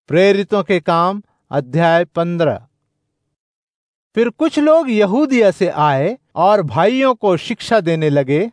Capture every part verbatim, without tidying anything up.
प्रेरितों के काम अध्याय पंद्रह। फिर कुछ लोग यहूदिया से आए और भाइयों को शिक्षा देने लगे,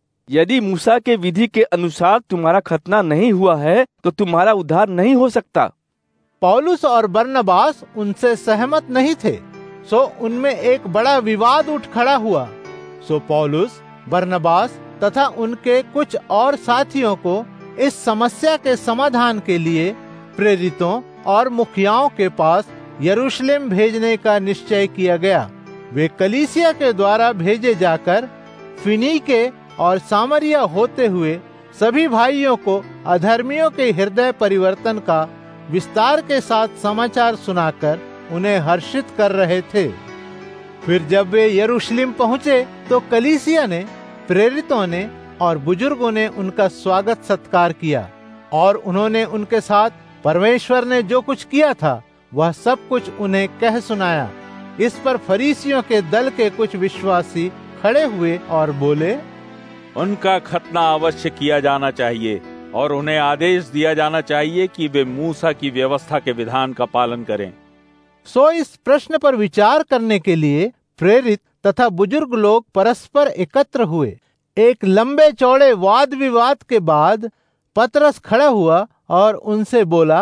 यदि मूसा के विधि के अनुसार तुम्हारा खतना नहीं हुआ है तो तुम्हारा उद्धार नहीं हो सकता। पौलुस और बरनबास उनसे सहमत नहीं थे, सो उनमें एक बड़ा विवाद उठ खड़ा हुआ। सो पौलुस, बरनबास तथा उनके कुछ और साथियों को इस समस्या के समाधान के लिए प्रेरितों और मुखियाओं के पास यरूशलेम भेजने का निश्चय किया गया। वे कलीसिया के द्वारा भेजे जाकर फिनीके और सामरिया होते हुए सभी भाइयों को अधर्मियों के हृदय परिवर्तन का विस्तार के साथ समाचार सुनाकर उन्हें हर्षित कर रहे थे। फिर जब वे यरूशलेम पहुंचे तो कलीसिया ने, प्रेरितों ने और बुजुर्गों ने उनका स्वागत सत्कार किया और उन्होंने उनके साथ परमेश्वर ने जो कुछ किया था वह सब कुछ उन्हें कह सुनाया। इस पर फरीसियों के दल के कुछ विश्वासी खड़े हुए और बोले, उनका खतना अवश्य किया जाना चाहिए और उन्हें आदेश दिया जाना चाहिए कि वे मूसा की व्यवस्था के विधान का पालन करें। सो इस प्रश्न पर विचार करने के लिए प्रेरित तथा बुजुर्ग लोग परस्पर एकत्र हुए। एक लंबे चौड़े वाद विवाद के बाद पतरस खड़ा हुआ और उनसे बोला,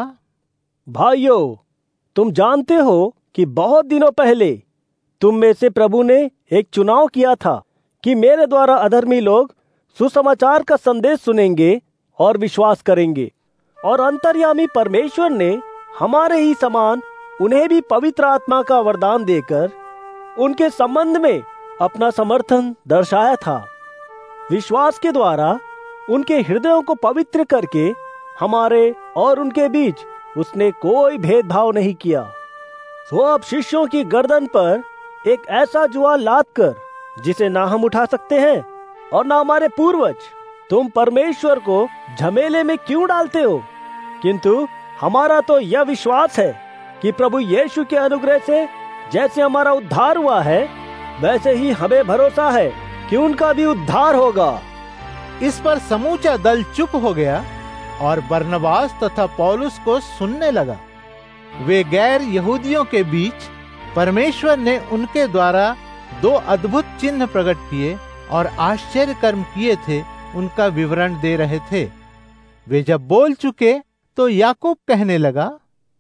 भाइयों, तुम जानते हो कि बहुत दिनों पहले तुम में से प्रभु ने एक चुनाव किया था कि मेरे द्वारा अधर्मी लोग सुसमाचार का संदेश सुनेंगे और विश्वास करेंगे, और अंतर्यामी परमेश्वर ने हमारे ही समान उन्हें भी पवित्र आत्मा का वरदान देकर उनके संबंध में अपना समर्थन दर्शाया था। विश्वास के द्वारा उनके हृदयों को पवित्र करके हमारे और उनके बीच उसने कोई भेदभाव नहीं किया। सो अब शिष्यों की गर्दन पर एक ऐसा जुआ लाद कर जिसे ना हम उठा सकते हैं और ना हमारे पूर्वज, तुम परमेश्वर को झमेले में क्यों डालते हो? किंतु हमारा तो यह विश्वास है कि प्रभु यीशु के अनुग्रह से जैसे हमारा उद्धार हुआ है वैसे ही हमें भरोसा है कि उनका भी उद्धार होगा। इस पर समूचा दल चुप हो गया और बरनबास तथा पौलुस को सुनने लगा। वे गैर यहूदियों के बीच परमेश्वर ने उनके द्वारा दो अद्भुत चिन्ह प्रकट किए और आश्चर्य कर्म किए थे, उनका विवरण दे रहे थे। वे जब बोल चुके तो याकूब कहने लगा,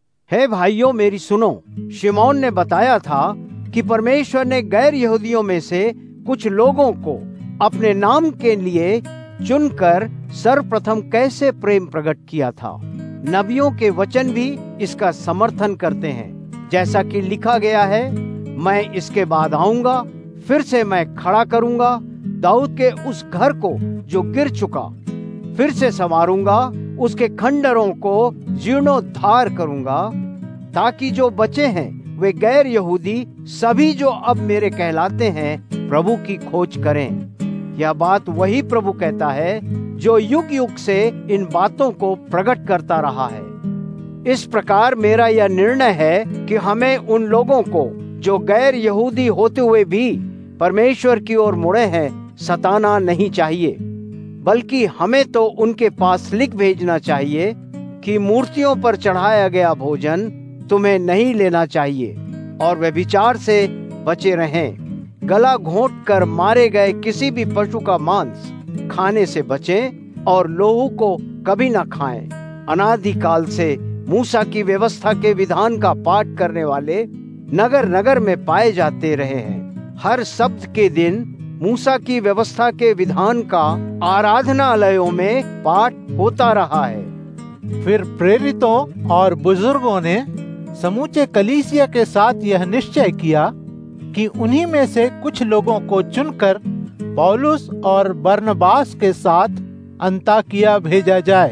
हे भाइयों, मेरी सुनो। शिमोन ने बताया था कि परमेश्वर ने गैर यहूदियों में से कुछ लोगों को अपने नाम के लिए चुनकर सर्वप्रथम कैसे प्रेम प्रकट किया था। नबियों के वचन भी इसका समर्थन करते हैं, जैसा कि लिखा गया है, मैं इसके बाद आऊंगा, फिर से मैं खड़ा करूंगा दाऊद के उस घर को जो गिर चुका, फिर से संवारूंगा, उसके खंडरों को जीर्णोद्धार करूंगा, ताकि जो बचे हैं वे गैर यहूदी सभी जो अब मेरे कहलाते हैं प्रभु की खोज करें। यह बात वही प्रभु कहता है जो युग युग से इन बातों को प्रकट करता रहा है। इस प्रकार मेरा यह निर्णय है कि हमें उन लोगों को जो गैर यहूदी होते हुए भी परमेश्वर की ओर मुड़े हैं सताना नहीं चाहिए, बल्कि हमें तो उनके पास लिख भेजना चाहिए कि मूर्तियों पर चढ़ाया गया भोजन तुम्हें नहीं लेना चाहिए और व्यभिचार से बचे रहें। गला घोंट कर मारे गए किसी भी पशु का मांस खाने से बचें और लोहू को कभी न खाएं। अनादिकाल से मूसा की व्यवस्था के विधान का पाठ करने वाले नगर नगर में पाए जाते रहे हैं। हर सप्त के दिन मूसा की व्यवस्था के विधान का आराधनालयों में पाठ होता रहा है। फिर प्रेरितों और बुजुर्गों ने समूचे कलीसिया के साथ यह निश्चय किया कि उन्हीं में से कुछ लोगों को चुनकर पौलुस और बरनबास के साथ अंताकिया भेजा जाए।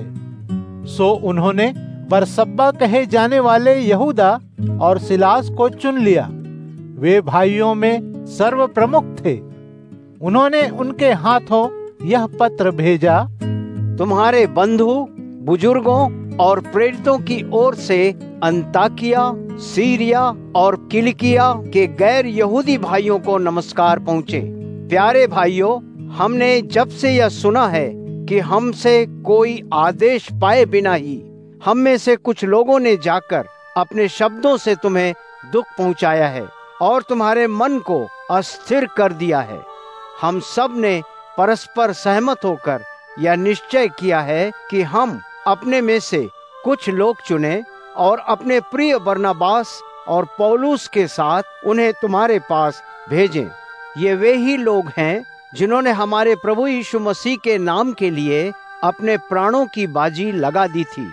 सो उन्होंने बरसब्बा कहे जाने वाले यहूदा और सिलास को चुन लिया। वे भाइयों में सर्व प्रमुख थे। उन्होंने उनके हाथों यह पत्र भेजा, तुम्हारे बंधु, बुजुर्गों और प्रेरितों की ओर से अंताकिया, सीरिया और किलिकिया के गैर यहूदी भाइयों को नमस्कार पहुँचे। प्यारे भाइयों, हमने जब से यह सुना है कि हमसे कोई आदेश पाए बिना ही हम में से कुछ लोगों ने जाकर अपने शब्दों से तुम्हें दुख पहुंचाया है और तुम्हारे मन को अस्थिर कर दिया है। हम सब ने परस्पर सहमत होकर यह निश्चय किया है कि हम अपने में से कुछ लोग चुने और अपने प्रिय बरनबास और पौलुस के साथ उन्हें तुम्हारे पास भेजें। ये वे ही लोग हैं जिन्होंने हमारे प्रभु यीशु मसीह के नाम के लिए अपने प्राणों की बाजी लगा दी थी।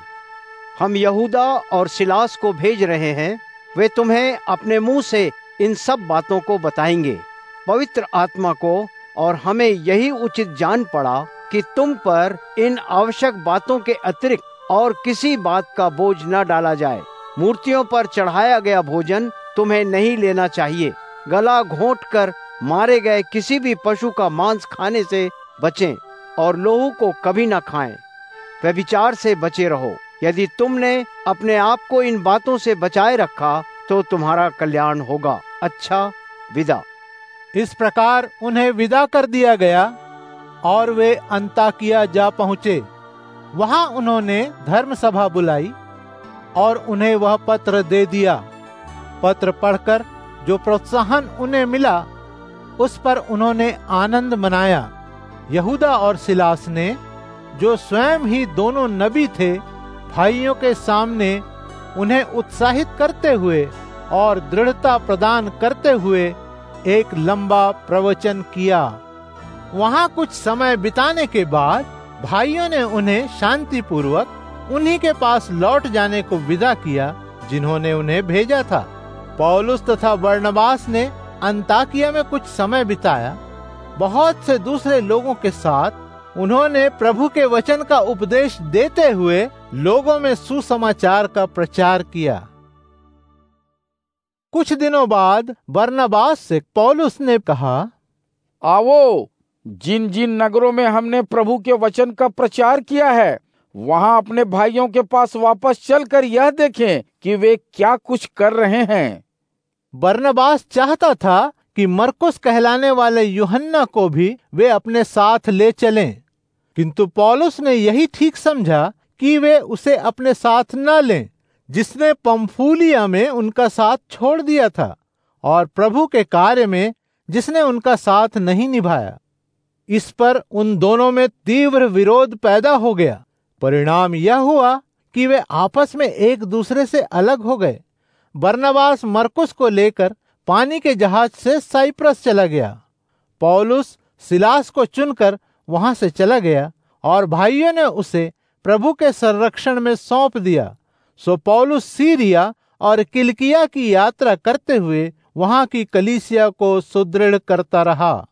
हम यहूदा और सिलास को भेज रहे हैं, वे तुम्हें अपने मुंह से इन सब बातों को बताएंगे। पवित्र आत्मा को और हमें यही उचित जान पड़ा कि तुम पर इन आवश्यक बातों के अतिरिक्त और किसी बात का बोझ न डाला जाए। मूर्तियों पर चढ़ाया गया भोजन तुम्हें नहीं लेना चाहिए। गला घोंट कर मारे गए किसी भी पशु का मांस खाने से बचें और लोहू को कभी न खाएं। व्यभिचार से बचे रहो। यदि तुमने अपने आप को इन बातों से बचाए रखा तो तुम्हारा कल्याण होगा। अच्छा, विदा। इस प्रकार उन्हें विदा कर दिया गया और वे अंताकिया जा पहुँचे। वहाँ उन्होंने धर्म सभा बुलाई और उन्हें वह पत्र दे दिया। पत्र पढ़कर जो प्रोत्साहन उन्हें मिला उस पर उन्होंने आनंद मनाया। यहूदा और सिलास ने, जो स्वयं ही दोनों नबी थे, भाइयों के सामने उन्हें उत्साहित करते हुए और दृढ़ता प्रदान करते हुए एक लंबा प्रवचन किया। वहाँ कुछ समय बिताने के बाद भाइयों ने उन्हें शांतिपूर्वक उन्हीं के पास लौट जाने को विदा किया जिन्होंने उन्हें भेजा था। पौलुस तथा बरनबास ने अंताकिया में कुछ समय बिताया। बहुत से दूसरे लोगों के साथ उन्होंने प्रभु के वचन का उपदेश देते हुए लोगों में सुसमाचार का प्रचार किया। कुछ दिनों बाद बरनबास से पौलुस ने कहा, आओ, जिन जिन नगरों में हमने प्रभु के वचन का प्रचार किया है वहां अपने भाइयों के पास वापस चलकर यह देखें कि वे क्या कुछ कर रहे हैं। बरनबास चाहता था कि मरकुस कहलाने वाले यूहन्ना को भी वे अपने साथ ले चलें, किंतु पौलुस ने यही ठीक समझा कि वे उसे अपने साथ न लें, जिसने पंफूलिया में उनका साथ छोड़ दिया था और प्रभु के कार्य में जिसने उनका साथ नहीं निभाया। इस पर उन दोनों में तीव्र विरोध पैदा हो गया। परिणाम यह हुआ कि वे आपस में एक दूसरे से अलग हो गए। बरनबास मरकुस को लेकर पानी के जहाज से साइप्रस चला गया। पौलुस सिलास को चुनकर वहां से चला गया और भाइयों ने उसे प्रभु के संरक्षण में सौंप दिया। सो पौलुस सीरिया और किलिकिया की यात्रा करते हुए वहां की कलीसिया को सुदृढ़ करता रहा।